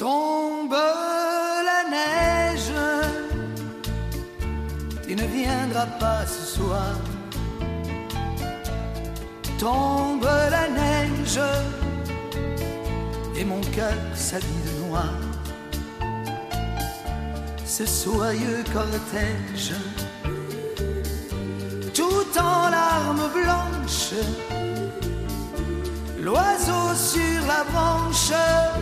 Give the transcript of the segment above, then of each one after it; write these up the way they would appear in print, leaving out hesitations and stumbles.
Tombe la neige, tu ne viendras pas ce soir. Tombe la neige, et mon cœur s'habille de noir. Ce soyeux cortège, tout en larmes blanches, l'oiseau sur la branche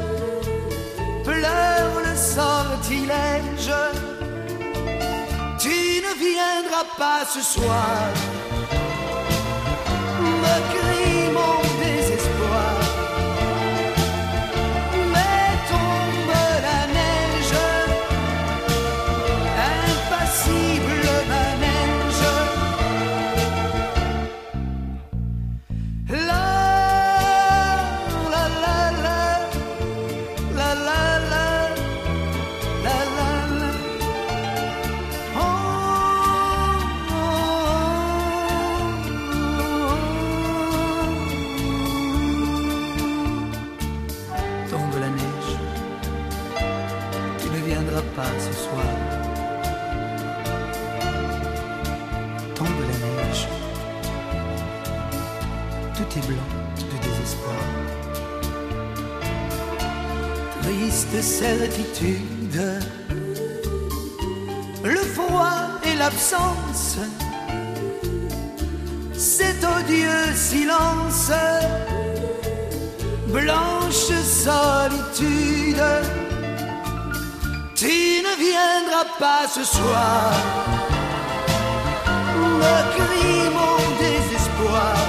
pleure le sortilège. Tu ne viendras pas ce soir, me crie mon désespoir. Mais tombe la neige, impassible manège. La la la la la la la la la la. Oh, oh, oh. Tombe la neige, tu ne viendras pas ce soir. Tombe la neige, tout est blanc de désespoir. Triste certitude, le froid et l'absence, cet odieux silence, blanche solitude. Tu ne viendras pas ce soir, me crie mon désespoir.